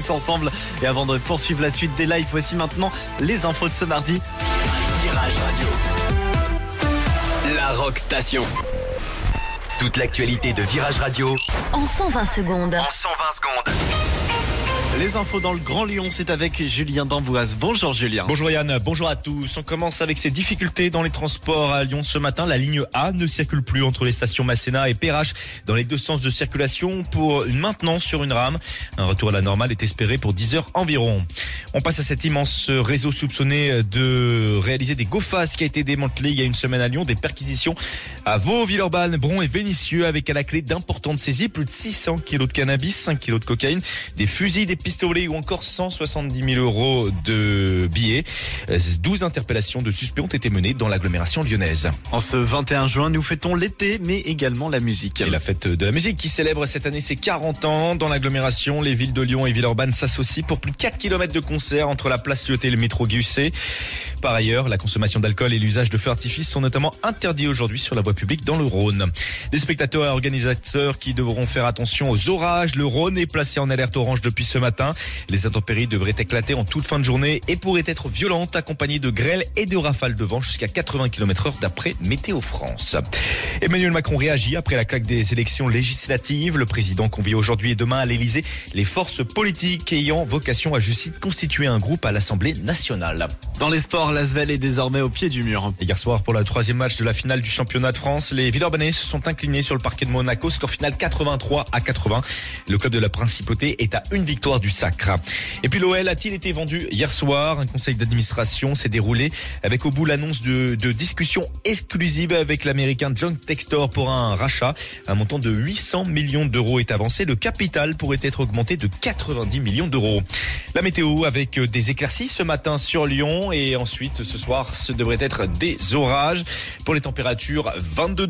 ensemble. Et avant de poursuivre la suite des lives, voici maintenant les infos de ce mardi. Virage Radio, la Rock Station. Toute l'actualité de Virage Radio en 120 secondes. Les infos dans le Grand Lyon, c'est avec Julien d'Amboise. Bonjour Julien. Bonjour Yann, bonjour à tous. On commence avec ces difficultés dans les transports à Lyon ce matin. La ligne A ne circule plus entre les stations Masséna et Perrache dans les deux sens de circulation pour une maintenance sur une rame. Un retour à la normale est espéré pour 10 heures environ. On passe à cet immense réseau soupçonné de réaliser des go-fast qui a été démantelé il y a une semaine à Lyon. Des perquisitions à Vaud, Villeurbanne, Bron et Vénissieux avec à la clé d'importantes saisies. Plus de 600 kilos de cannabis, 5 kilos de cocaïne, des fusils, des pistolets ou encore 170 000 euros de billets. 12 interpellations de suspects ont été menées dans l'agglomération lyonnaise. En ce 21 juin, nous fêtons l'été, mais également la musique. Et la fête de la musique qui célèbre cette année ses 40 ans. Dans l'agglomération, les villes de Lyon et Villeurbanne s'associent pour plus de 4 km de concerts entre la place Lyoté et le métro Gusset. Par ailleurs, la consommation d'alcool et l'usage de feux d'artifice sont notamment interdits aujourd'hui sur la voie publique dans le Rhône. Les spectateurs et organisateurs qui devront faire attention aux orages. Le Rhône est placé en alerte orange depuis ce matin. Les intempéries devraient éclater en toute fin de journée et pourraient être violentes, accompagnées de grêle et de rafales de vent jusqu'à 80 km/h d'après Météo France. Emmanuel Macron réagit après la claque des élections législatives. Le président convie aujourd'hui et demain à l'Elysée les forces politiques ayant vocation à, je cite, constituer un groupe à l'Assemblée nationale. Dans les sports, l'Asvel est désormais au pied du mur. Et hier soir, pour le troisième match de la finale du championnat de France, les Villeurbanais se sont inclinés sur le parquet de Monaco, score final 83-80. Le club de la Principauté est à une victoire du sacre. Et puis l'OL a-t-il été vendu hier soir? Un conseil d'administration s'est déroulé avec au bout l'annonce de discussions exclusives avec l'américain John Textor pour un rachat. Un montant de 800 millions d'euros est avancé. Le capital pourrait être augmenté de 90 millions d'euros. La météo avec des éclaircies ce matin sur Lyon et ensuite ce soir ce devrait être des orages. Pour les températures, 22 degrés.